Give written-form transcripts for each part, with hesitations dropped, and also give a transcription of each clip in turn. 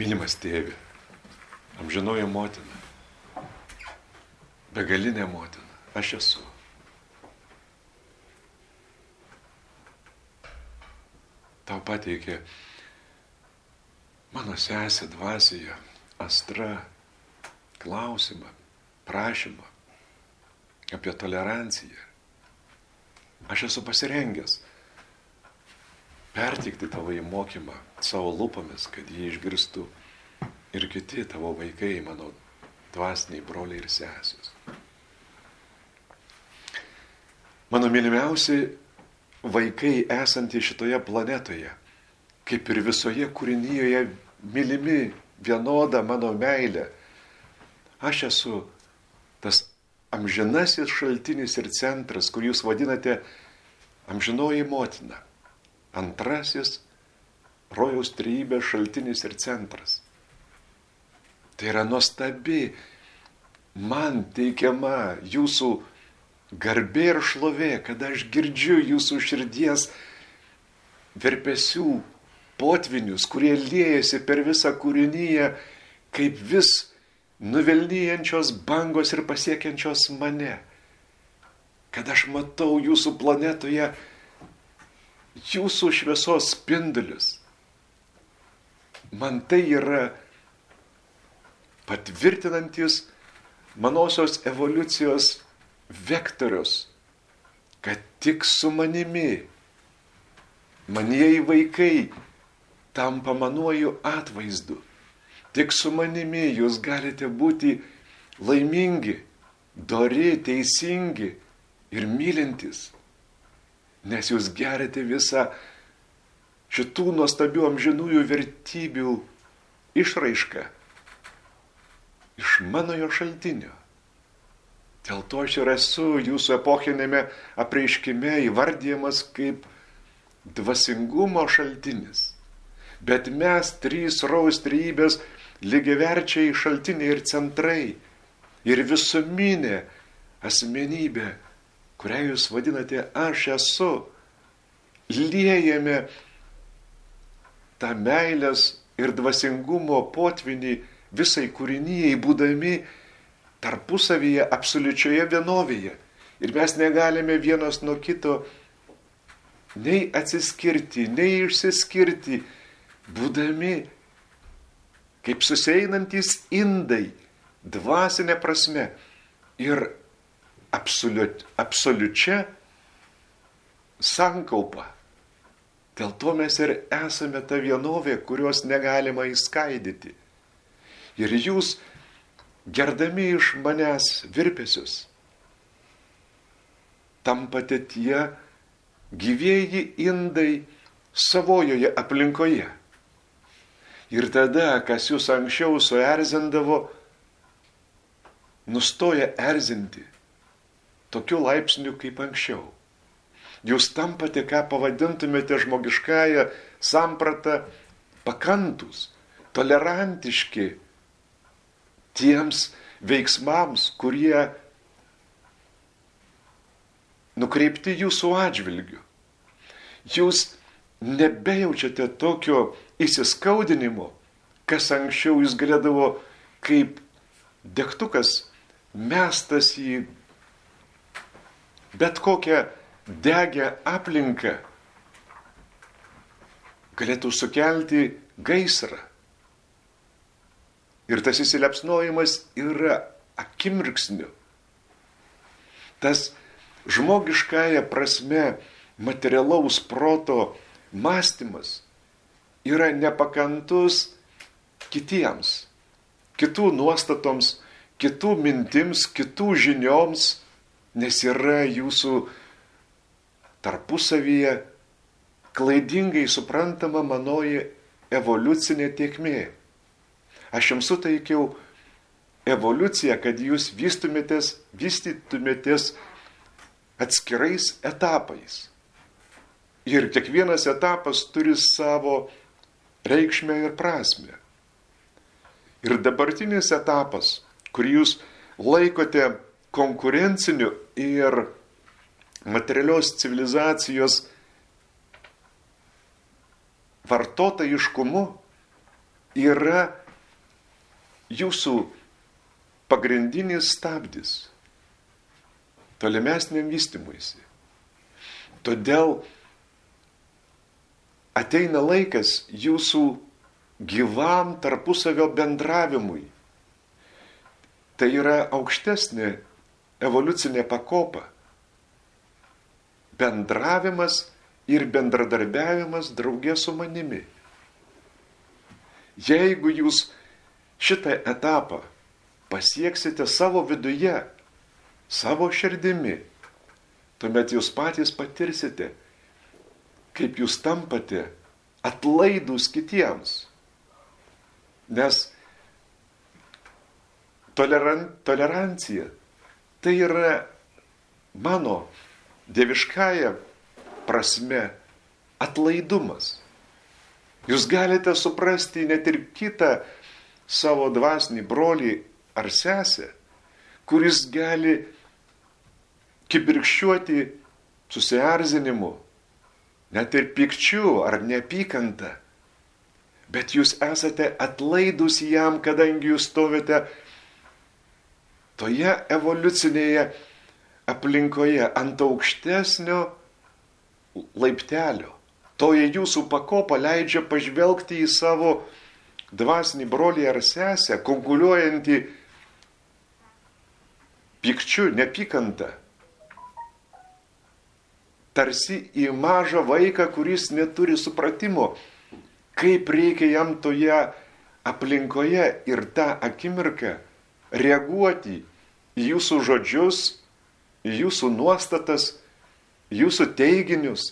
Mylimas tėve, amžinoji motina, begalinė motina, aš esu. Tau pateikė mano sesė dvasioje, Astra, klausimą, prašymą apie toleranciją. Aš esu pasirengęs perteikti tavo įmokymą savo lūpomis, kad jį išgirstų ir kiti tavo vaikai, mano dvasiniai broliai ir sesės. Mano mylimiausi vaikai esantys šitoje planetoje, kaip ir visoje kūrinyje, mylimi vienoda mano meilė. Aš esu tas amžinasis šaltinis ir centras, kurį jūs vadinate amžinoji motina. Antrasis rojaus trejybės šaltinis ir centras. Tai yra nuostabi man teikiama jūsų garbė ir šlovė, kada aš girdžiu jūsų širdies virpesių potvinius, kurie liejasi per visą kūrinyje, kaip vis nuvilnijančios bangos ir pasiekiančios mane. Kad aš matau jūsų planetoje jūsų šviesos spindulius. Man tai yra patvirtinantis manosios evoliucijos vektorius, kad tik su manimi, manieji vaikai, tampa manuoju atvaizdu. Tik su manimi jūs galite būti laimingi, dori, teisingi ir mylintis, nes jūs gerite visą šitų nuostabių amžinųjų vertybių išraišką iš manojo šaltinio. Dėl to aš ir esu jūsų epochinėme apreiškime įvardyjamas kaip dvasingumo šaltinis. Bet mes trys rojaus trejybės lygiaverčiai šaltiniai ir centrai ir visuminė asmenybė, kurią jūs vadinate aš esu, liejame tą meilės ir dvasingumo potvinį visai kūrinyjei, būdami tarpusavyje absoliučioje vienovėje. Ir mes negalime vienas nuo kito nei atsiskirti, nei išsiskirti, būdami kaip susieinantys indai, dvasinė prasme ir absoliučia sankaupa. Dėl to mes ir esame ta vienovė, kurios negalima įskaidyti. Ir jūs, gerdami iš manęs virpesius, tampate tie gyvieji indai savojoje aplinkoje. Ir tada, kas jūs anksčiau suerzindavo, nustoja erzinti tokiu laipsniu kaip anksčiau. Jūs tampate, ką pavadintumėte žmogiškąją sampratą, pakantus, tolerantiški tiems veiksmams, kurie nukreipti jūsų atžvilgiu. Jūs nebejaučiate tokio įsiskaudinimo, kas anksčiau jūs galėdavo kaip degtukas mestas į bet kokią degę aplinką, galėtų sukelti gaisrą. Ir tas įsilepsnojimas yra akimirksniu. Tas žmogiškąja prasme materialaus proto mąstymas yra nepakantus kitiems, kitų nuostatoms, kitų mintims, kitų žinioms, nes yra jūsų tarpusavyje klaidingai suprantama manoji evoliucinė tėkmė. Aš jums suteikiau evoliuciją, kad jūs vystytumėtės atskirais etapais. Ir kiekvienas etapas turi savo reikšmę ir prasmę. Ir dabartinis etapas, kurį jūs laikote konkurenciniu ir materialios civilizacijos vartotojiškumu, yra jūsų pagrindinis stabdis tolimesniam vystymuisi. Todėl ateina laikas jūsų gyvam tarpusavio bendravimui. Tai yra aukštesnė evoliucinė pakopa. Bendravimas ir bendradarbiavimas draugė su manimi. Jeigu jūs šitą etapą pasieksite savo viduje, savo širdimi, tuomet jūs patys patirsite, kaip jūs tampate atlaidūs kitiems. Nes tolerancija tai yra mano dieviškąja prasme atlaidumas. Jūs galite suprasti net ir kitą savo dvasinį brolį ar sesę, kuris gali kibirkščiuoti susierzinimu, net ir pykčiu ar neapykanta. Bet jūs esate atlaidus jam, kadangi jūs stovite toje evoliucinėje aplinkoje ant aukštesnio laiptelio. Toje jūsų pakopa leidžia pažvelgti į savo dvasinį brolį ar sesę, konkuliuojantį pykčiu, neapykanta. Tarsi į mažą vaiką, kuris neturi supratimo, kaip reikia jam toje aplinkoje ir tą akimirką reaguoti į jūsų žodžius, į jūsų nuostatas, jūsų teiginius.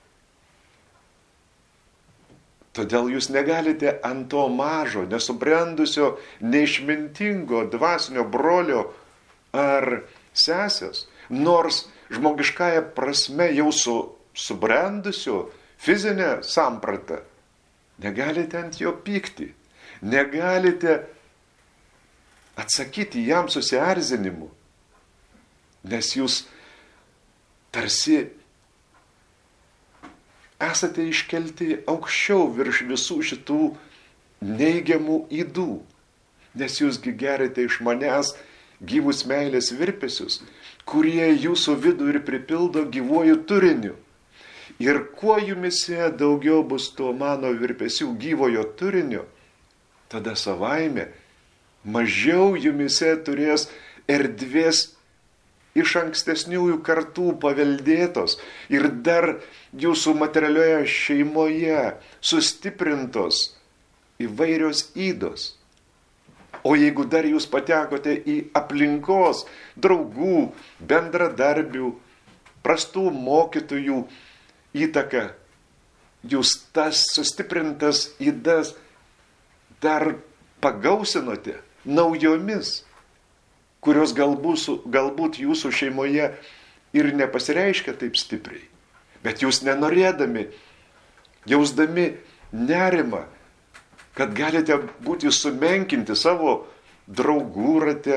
Todėl jūs negalite ant to mažo, nesubrendusio, neišmintingo dvasinio brolio ar sesės, nors žmogiškąja prasme jau subrendusio fizinę sampratą, negalite ant jo pykti, negalite atsakyti jam susierzinimu, nes jūs tarsi esate iškelti aukščiau virš visų šitų neigiamų ydų, nes jūsgi gerite iš manęs gyvus meilės virpesius, kurie jūsų vidų ir pripildo gyvuoju turiniu. Ir kuo jumise daugiau bus to mano virpesių gyvojo turinio, tada savaime mažiau jumise turės erdvės iš ankstesniųjų kartų paveldėtos ir dar jūsų materialioje šeimoje sustiprintos įvairios ydos. O jeigu dar jūs patekote į aplinkos, draugų, bendradarbių, prastų mokytojų įtaką, jūs tas sustiprintas ydas dar pagausinote naujomis, kurios galbūt jūsų šeimoje ir nepasireiškia taip stipriai. Bet jūs nenorėdami, jausdami nerimą, kad galite būti sumenkinti savo draugų rate,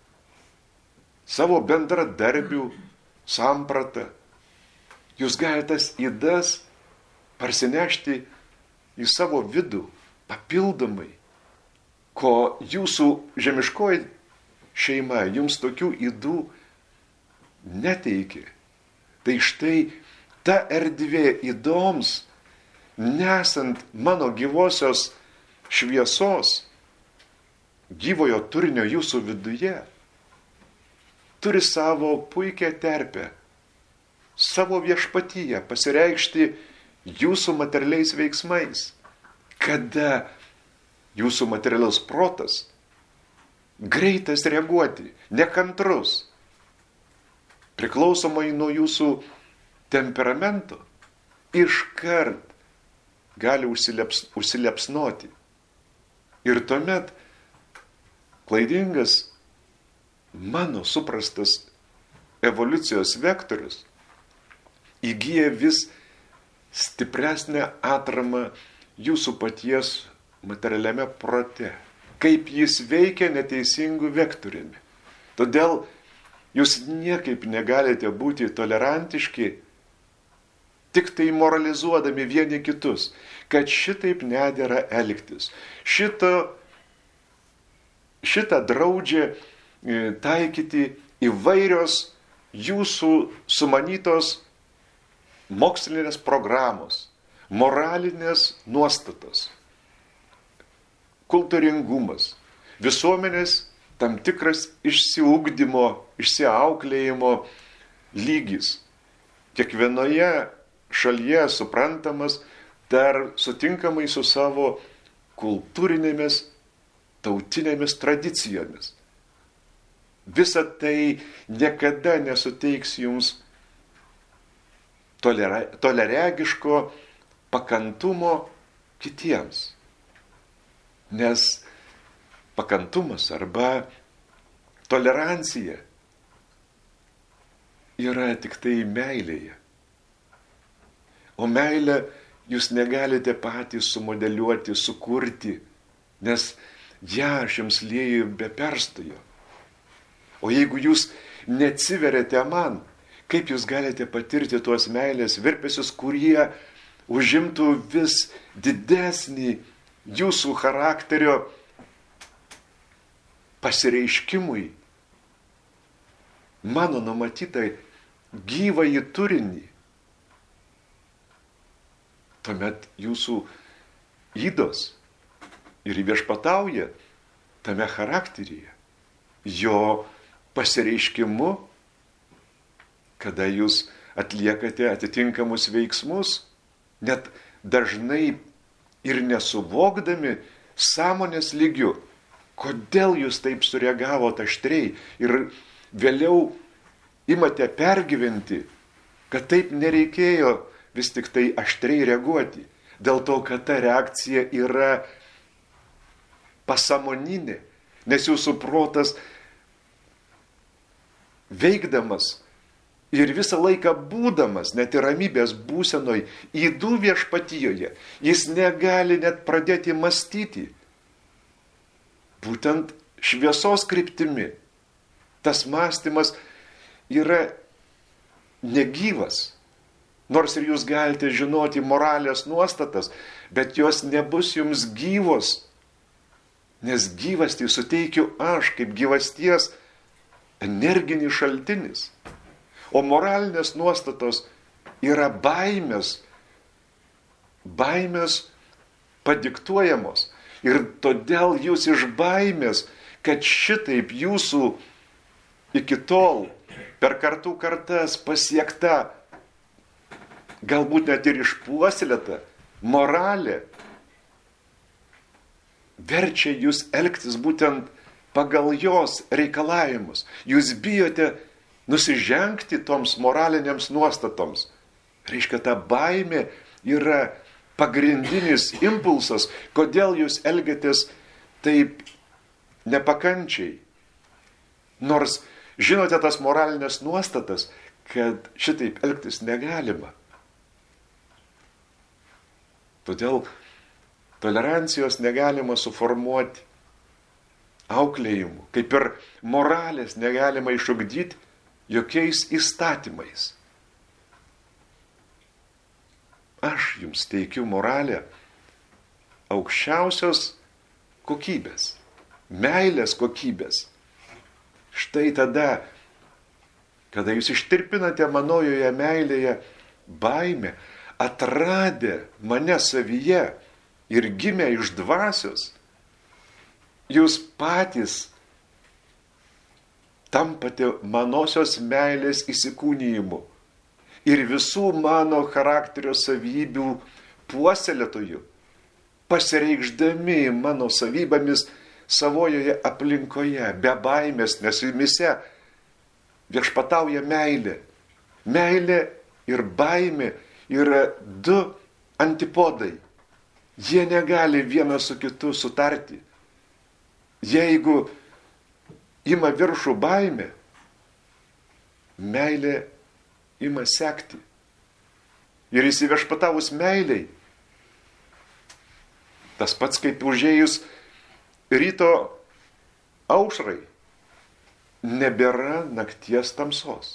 savo bendradarbių sampratą, jūs galite tas ydas parsinešti į savo vidų papildomai, ko jūsų žemiškoji šeima jums tokių ydų neteikė. Tai štai ta erdvė ydoms, nesant mano gyvosios šviesos, gyvojo turinio jūsų viduje, turi savo puikią terpę, savo viešpatyje pasireikšti jūsų materialiais veiksmais, kada jūsų materialus protas greitas reaguoti, nekantrus, priklausomai nuo jūsų temperamento, iškart gali užsilepsnoti. Ir tuomet klaidingas mano suprastas evoliucijos vektorius įgyja vis stipresnę atramą jūsų paties materialiame prote, kaip jis veikia neteisingų vektoriumi. Todėl jūs niekaip negalite būti tolerantiški, tik tai moralizuodami vieni kitus. kad šitaip nedėra elgtis. Šitą draudžia taikyti įvairios jūsų sumanytos mokslinės programos, moralinės nuostatos, kultūringumas, visuomenės tam tikras išsiugdymo, išsiauklėjimo lygis. Kiekvienoje šalyje suprantamas dar sutinkamai su savo kultūrinėmis, tautinėmis tradicijomis. Visa tai niekada nesuteiks jums toleregiško pakantumo kitiems. Nes pakantumas arba tolerancija yra tik tai meilėje. O meilę jūs negalite patys sumodeliuoti, sukurti, nes ją aš jums lieju be perstojo. O jeigu jūs neatsiveriate man, kaip jūs galite patirti tuos meilės virpesius, kurie užimtų vis didesnį jūsų charakterio pasireiškimui, mano numatytai gyvąjį turinį. Tuomet jūsų ydos ir viešpatauja tame charakteryje, jo pasireiškimu, kada jūs atliekate atitinkamus veiksmus, net dažnai ir nesuvokdami sąmonės lygiu, kodėl jūs taip sureagavote aštriai ir vėliau imate pergyventi, kad taip nereikėjo vis tik tai aštriai reaguoti, dėl to, kad ta reakcija yra pasąmoninė, nes jūsų protas veikdamas ir visą laiką būdamas, net ir ramybės būsenoj, ydų viešpatijoje, jis negali net pradėti mąstyti. Būtent šviesos kryptimi. Tas mąstymas yra negyvas. Nors ir jūs galite žinoti moralės nuostatas, bet jos nebus jums gyvos. Nes gyvastį suteikiu aš kaip gyvasties energinis šaltinis. O moralinės nuostatos yra baimės padiktuojamos. Ir todėl jūs iš baimės, kad šitaip jūsų iki tol per kartų kartas pasiekta, galbūt net ir išpuoselėta moralė, verčia jūs elgtis būtent pagal jos reikalavimus. Jūs bijote nusižengti toms moralinėms nuostatoms. Reiškia, ta baimė yra pagrindinis impulsas, kodėl jūs elgiatės taip nepakančiai. Nors žinote tas moralinės nuostatas, kad šitaip elgtis negalima. Todėl tolerancijos negalima suformuoti auklėjimu, kaip ir moralės negalima išugdyti jokiais įstatymais. Aš jums teikiu moralę aukščiausios kokybės, meilės kokybės. Štai tada, kada jūs ištirpinate manojoje meilėje baimę, atradę mane savyje ir gimę iš dvasios, jūs patys tampate manosios meilės įsikūnijimu ir visų mano charakterio savybių puoselėtojų, pasireikšdami mano savybėmis savojoje aplinkoje, be baimės, nes jumise viešpatauja meilė. Meilė ir baimė yra du antipodai. Jie negali vienas su kitu sutarti. Jeigu ima viršų baimė, meilė ima sekti. Ir įsiviešpatavus meiliai, tas pats kaip užėjus ryto aušrai, nebėra nakties tamsos.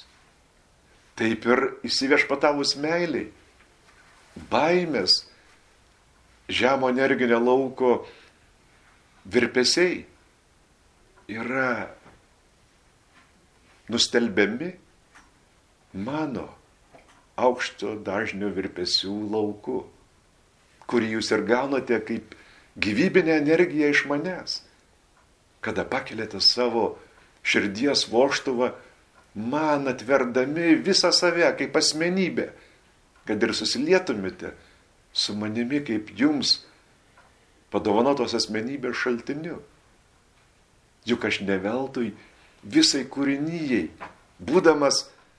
Taip ir įsiviešpatavus meiliai, baimės žemo energinio lauko virpesiai yra nustelbiami mano aukšto dažnio virpesių lauku, kurį jūs ir gaunate kaip gyvybinę energiją iš manęs, kada pakeliate savo širdies vožtuvą, man atverdami visą save kaip asmenybę, kad ir susilietumėte su manimi kaip jums padovanotos asmenybės šaltiniu. Juk aš ne veltui visai kūrinyjei, būdamas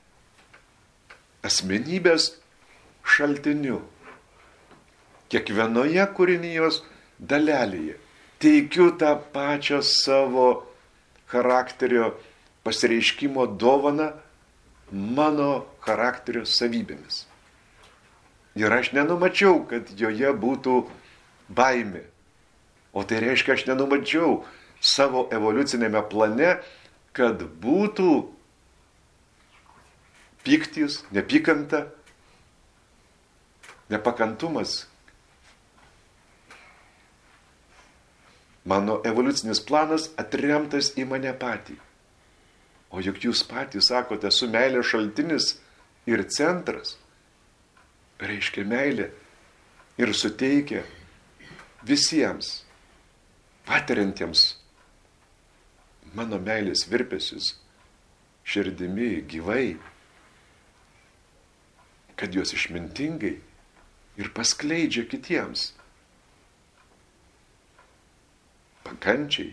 asmenybės šaltiniu, kiekvienoje kūrinijos dalelėje teikiu tą pačią savo charakterio pasireiškimo dovaną mano charakterio savybėmis. Ir aš nenumačiau, kad joje būtų baimė. O tai reiškia, aš nenumačiau savo evoliucinėme plane, kad būtų pyktis, nepykanta, nepakantumas. Mano evoliucinis planas atremtas į mane patį. O juk jūs patys sakote, esu meilės šaltinis ir centras. Reiškia meilė ir suteikia visiems patiriantiems mano meilės virpesius širdimi gyvai, kad juos išmintingai ir paskleidžia kitiems. Pakančiai,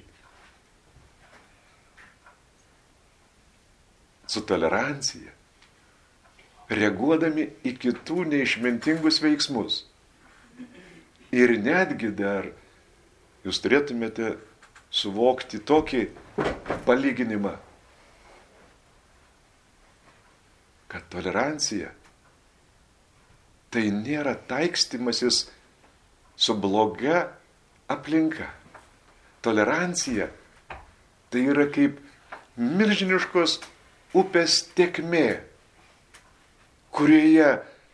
su tolerancija, reaguodami į kitų neišmintingus veiksmus. Ir netgi dar jūs turėtumėte suvokti tokį palyginimą, kad tolerancija tai nėra taikstymasis su bloga aplinka. Tolerancija tai yra kaip milžiniškos upės tėkmė, kurioje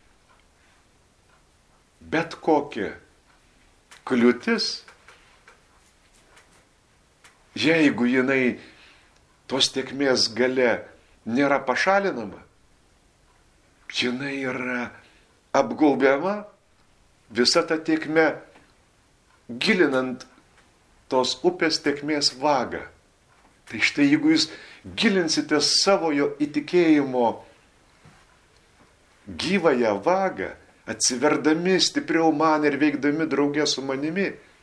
bet kokia kliūtis, jeigu jinai tos tėkmės gale nėra pašalinama, jinai yra apgaubiama visa ta tėkmė, gilinant tos upės tėkmės vagą. Tai štai jeigu jūs gilinsite savojo įtikėjimo gyvąją vagą, atsiverdami stipriau man ir veikdami draugė su manimi,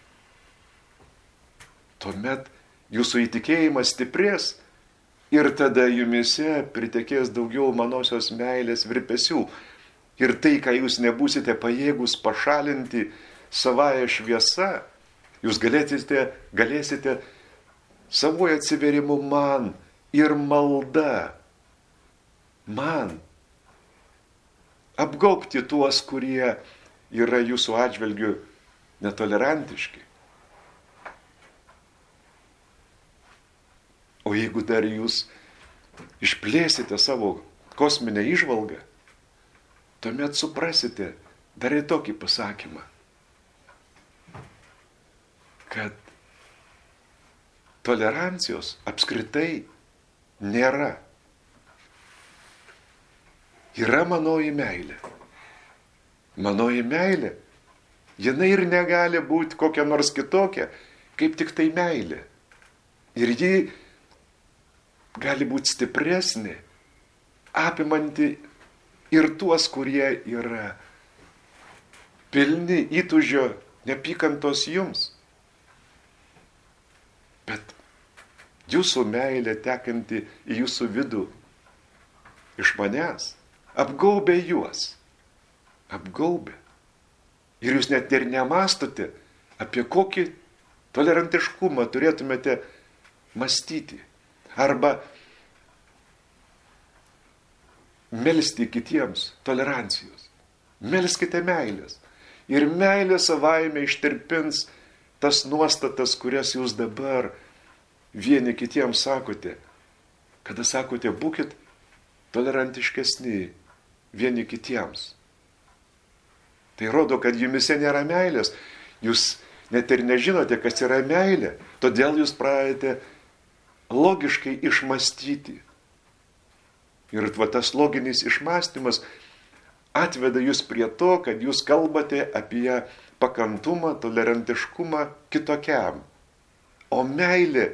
tuomet jūsų įtikėjimas stiprės ir tada jumise pritekės daugiau manosios meilės virpesių. Ir tai, ką jūs nebūsite pajėgus pašalinti savąją šviesą, jūs galėsite savojo atsiverimu man ir malda man apgaubti tuos, kurie yra jūsų atžvilgiu netolerantiški. O jeigu dar jūs išplėsite savo kosminę įžvalgą, tuomet suprasite dar ir tokį pasakymą, kad tolerancijos apskritai nėra. Yra manoji meilė. Manoji meilė, jinai ir negali būti kokia nors kitokia, kaip tik tai meilė. Ir ji gali būti stipresnė, apimanti ir tuos, kurie yra pilni įtūžio neapykantos jums. Bet jūsų meilė tekanti į jūsų vidų iš manęs apgaubė juos. Apgaubė. Ir jūs net ir nemastote, apie kokį tolerantiškumą turėtumėte mąstyti. Arba melsti kitiems tolerancijos. Melskite meilės. Ir meilė savaime ištirpins tas nuostatas, kurias jūs dabar vieni kitiems sakote. Kada sakote, būkit tolerantiškesni vieni kitiems. Tai rodo, kad jumise nėra meilės. Jūs net ir nežinote, kas yra meilė, todėl jūs pradedate logiškai išmastyti. Ir tas loginis išmastymas atveda jūs prie to, kad jūs kalbate apie pakantumą, tolerantiškumą kitokiam. O meilė,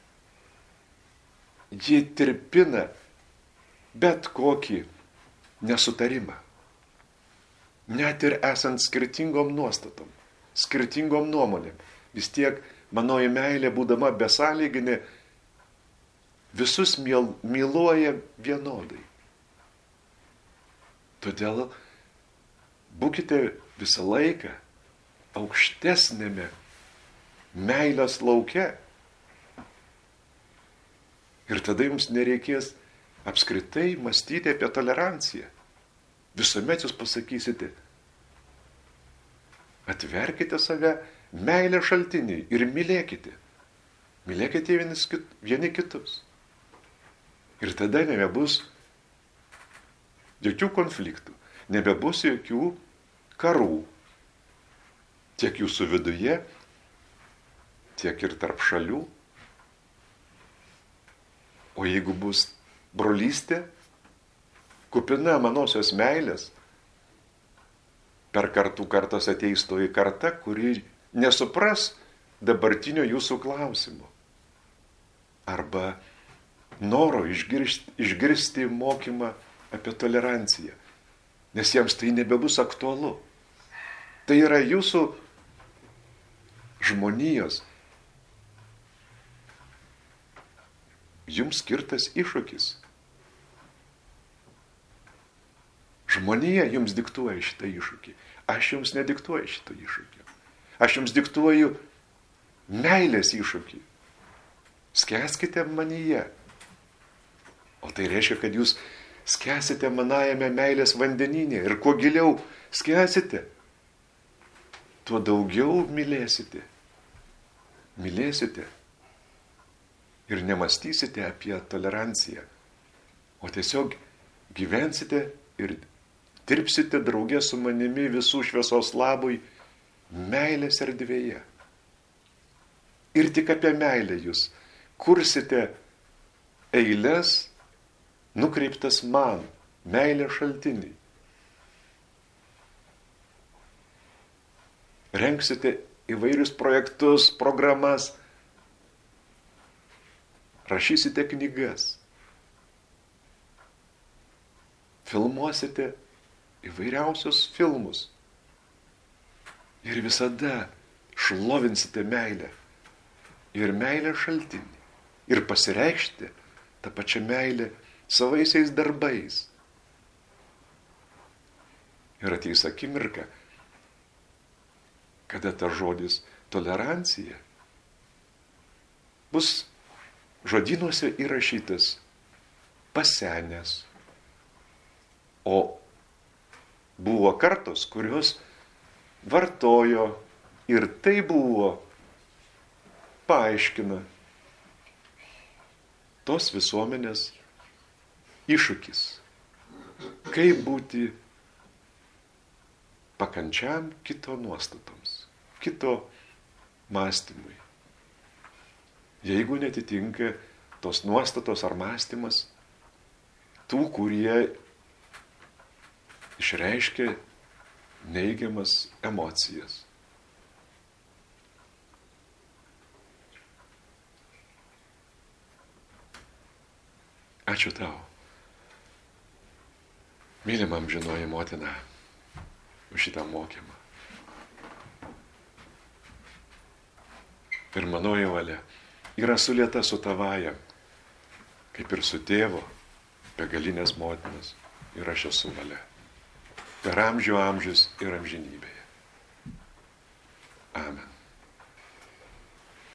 ji tirpina bet kokį nesutarimą. Net ir esant skirtingom nuostatom, skirtingom nuomonėm. Vis tiek manoji meilė, būdama besąlyginė, visus myluoja vienodai. Todėl būkite visą laiką aukštesnėme meilės lauke. Ir tada jums nereikės apskritai mąstyti apie toleranciją. Visuomet jūs pasakysite, atverkite save meilės šaltiniai ir mylėkite. Mylėkite vieni kitus. Ir tada nebebus jokių konfliktų, nebebus jokių karų. Tiek jūsų viduje, tiek ir tarp šalių. O jeigu bus brolystė, kupina manosios meilės, per kartų kartas ateis toji karta, kuri nesupras dabartinio jūsų klausimo. Arba noro išgirsti mokymą apie toleranciją, nes jiems tai nebebus aktualu. Tai yra jūsų žmonijos, jums skirtas iššūkis. Žmonija jums diktuoja šitą iššūkį. Aš jums nediktuoju šitą iššūkį. Aš jums diktuoju meilės iššūkį. Skęskite manyje. O tai reiškia, kad jūs skęsite manajame meilės vandenyne. Ir kuo giliau skęsite, tuo daugiau mylėsite. Mylėsite. Ir nemastysite apie toleranciją. O tiesiog gyvensite ir dirbsite draugė su manimi visų šviesos labui meilės erdvėje. Ir tik apie meilę jūs kursite eiles nukreiptas man, meilės šaltiniai. Rengsite įvairius projektus, programas, rašysite knygas, filmuosite įvairiausius filmus ir visada šlovinsite meilę ir meilės šaltinį ir pasireikšti tą pačią meilę savaisiais darbais. Ir ateis akimirka, kada tas žodis tolerancija bus žodynuose įrašytas pasenęs. O buvo kartos, kurios vartojo ir tai buvo, paaiškina, tos visuomenės iššūkis. Kaip būti pakančiam kito nuostatoms, kito mąstymui. Jeigu netitinka tos nuostatos ar mąstymas tų, kurie išreiškia neigiamas emocijas. Ačiū tau, mylimam amžinoji motina, už šitą mokymą. Ir manoji valia yra sulieta su tavaja, kaip ir su tėvo, begalinės motinos, ir aš esu valia. Per amžių amžius ir amžinybėje. Amen.